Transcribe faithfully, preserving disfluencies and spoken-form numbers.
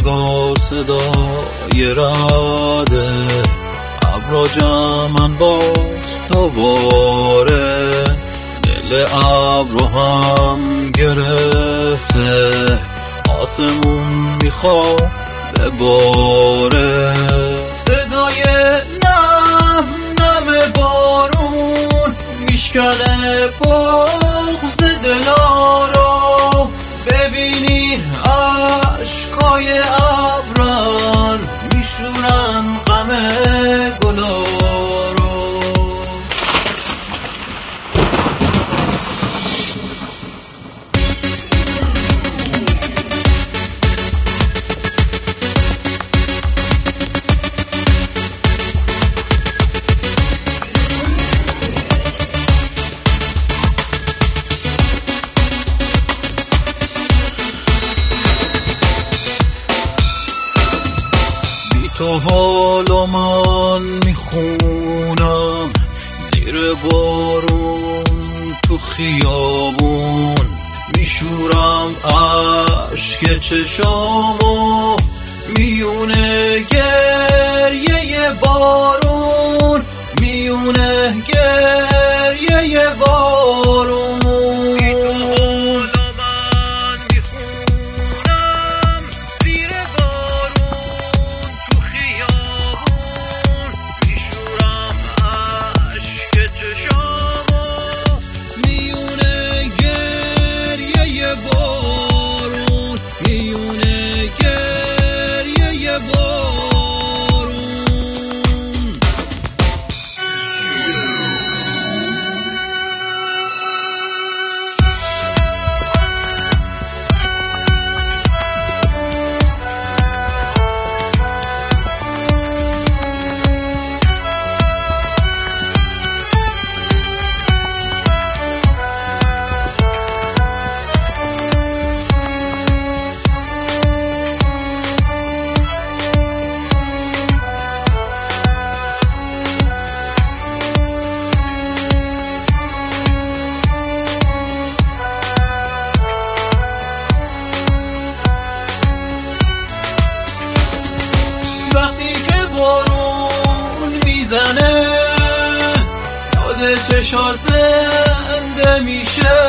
انگار صدای رده ابرا جمعن باز دوباره دل ابرو هم گرفته آسمون میخواد بباره صدای نم نم بارون میشکنه بغض دلا رو ببینین عشقای ابران میشورن غم گلا رو تو حالا من میخونم زیر بارون تو خیابون میشورم عشق چشامو میونه گریه بارون میونه گریه بارون وقتی که بارون میزنه یاد چشات زنده میشه